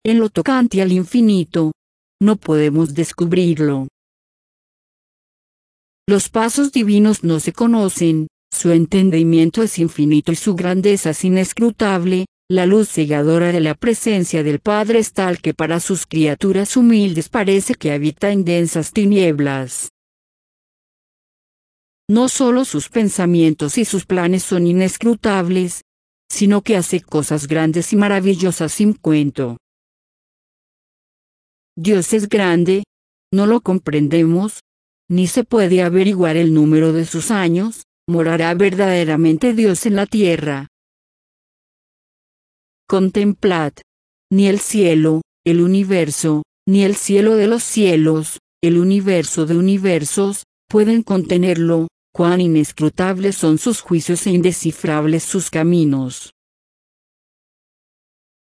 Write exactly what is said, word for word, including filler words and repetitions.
En lo tocante al infinito, no podemos descubrirlo. Los pasos divinos no se conocen, su entendimiento es infinito y su grandeza es inescrutable. La luz cegadora de la presencia del Padre es tal que para sus criaturas humildes parece que habita en densas tinieblas. No solo sus pensamientos y sus planes son inescrutables, sino que hace cosas grandes y maravillosas sin cuento. Dios es grande, no lo comprendemos, ni se puede averiguar el número de sus años. Morará verdaderamente Dios en la tierra. Contemplad, ni el cielo, el universo, ni el cielo de los cielos, el universo de universos, pueden contenerlo. Cuán inescrutables son sus juicios e indescifrables sus caminos.